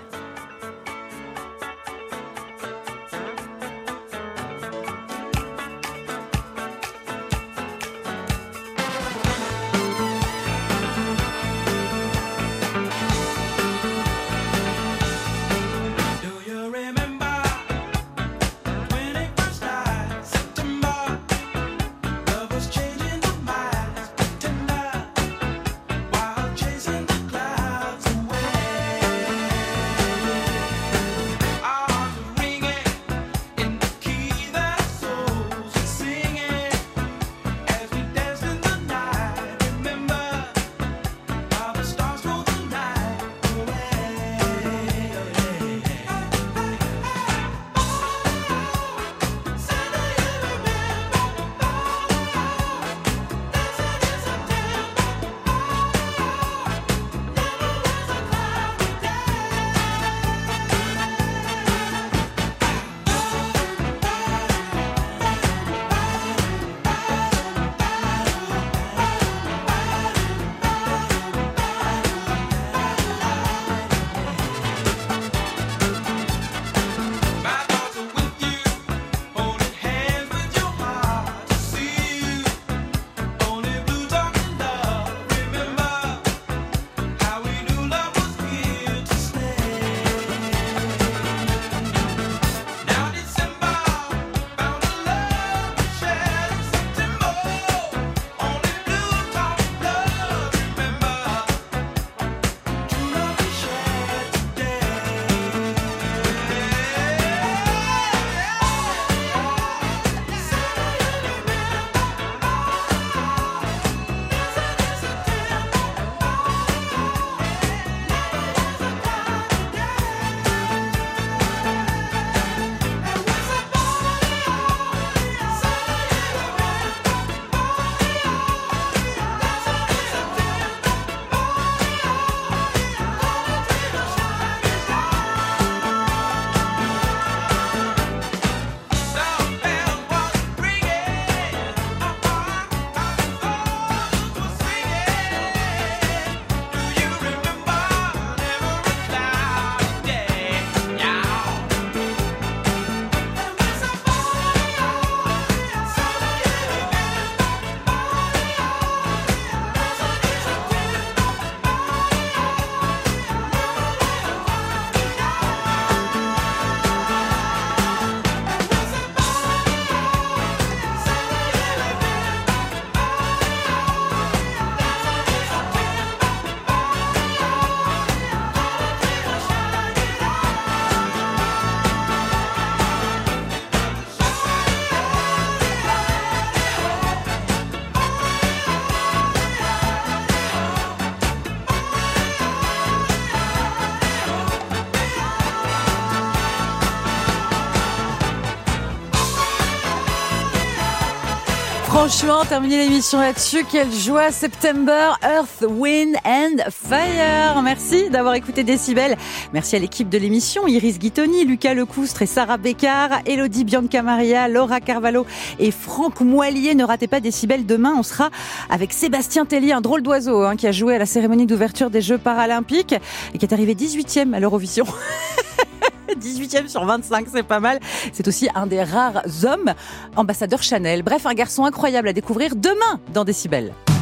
Franchement, terminer l'émission là-dessus, quelle joie. September, Earth, Wind and Fire. Merci d'avoir écouté Décibel. Merci à l'équipe de l'émission, Iris Guitoni, Lucas Lecoustre et Sarah Bécard, Elodie Bianca-Maria, Laura Carvalho et Franck Moilier. Ne ratez pas Décibel demain, on sera avec Sébastien Tellier, un drôle d'oiseau qui a joué à la cérémonie d'ouverture des Jeux Paralympiques et qui est arrivé 18e à l'Eurovision. 18e sur 25, c'est pas mal. C'est aussi un des rares hommes ambassadeurs Chanel. Bref, un garçon incroyable à découvrir demain dans Décibel.